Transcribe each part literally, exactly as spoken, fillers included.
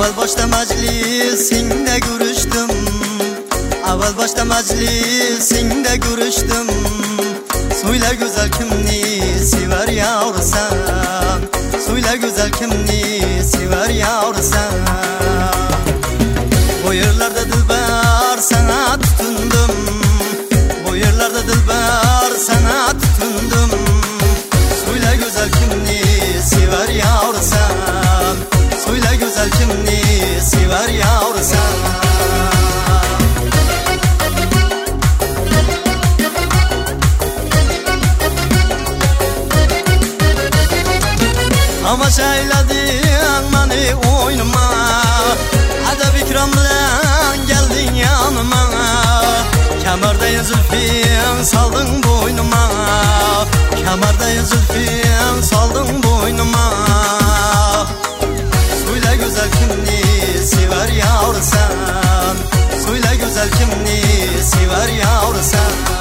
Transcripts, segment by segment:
Avval başta meclisinde görüştüm, avval başta meclisinde görüştüm. Söyle güzel kimni sever yavru sen, söyle güzel kimni sever yavru sen. Bu yerlerde dilber sana tutundum, bu yerlerde dilber sana tutundum. Söyle güzel kimni sever yavru sen, söyle güzel kimni sever yavru sen. Ama şeyledin beni oynama, adab ikram bilen geldin yanıma. Kemerdeyim zülfin saldın boynuma, kemerdeyim zülfin saldın boynuma. Söyle güzel kimni sever yavru sen, söyle güzel kimni sever yavru sen.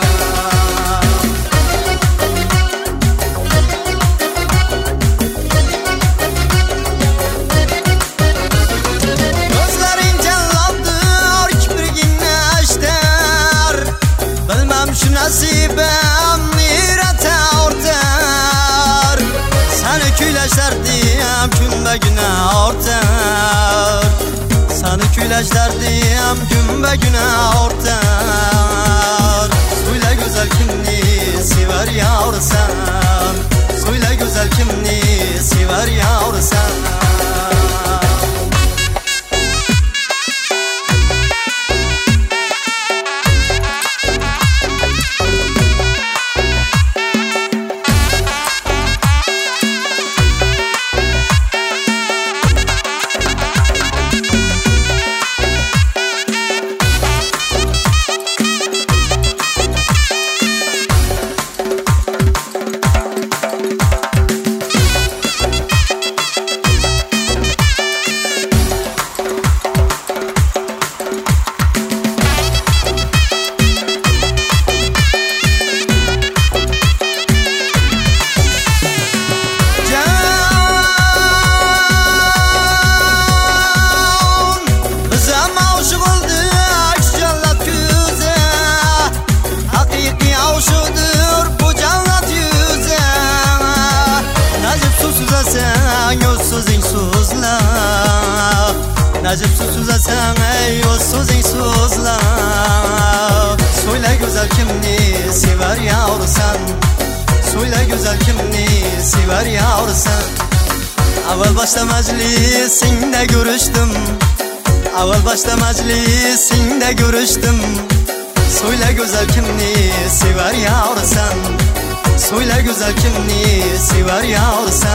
Nasibem nirete ortar, seni küleşler diyem gün be güne ortar, seni küleşler diyem gün be güne ortar. Söyle güzel kimni sever yavru sen, söyle güzel kimni sever yavru sen. Necip susuz sen ey o sözün sözler. Söyle güzel kimni sever yavru sen, söyle güzel kimni sever yavru sen. Avval başta meclisinde görüştüm, avval başta meclisinde görüştüm. Söyle güzel kimni sever yavru sen, söyle güzel kimni sever yavru sen.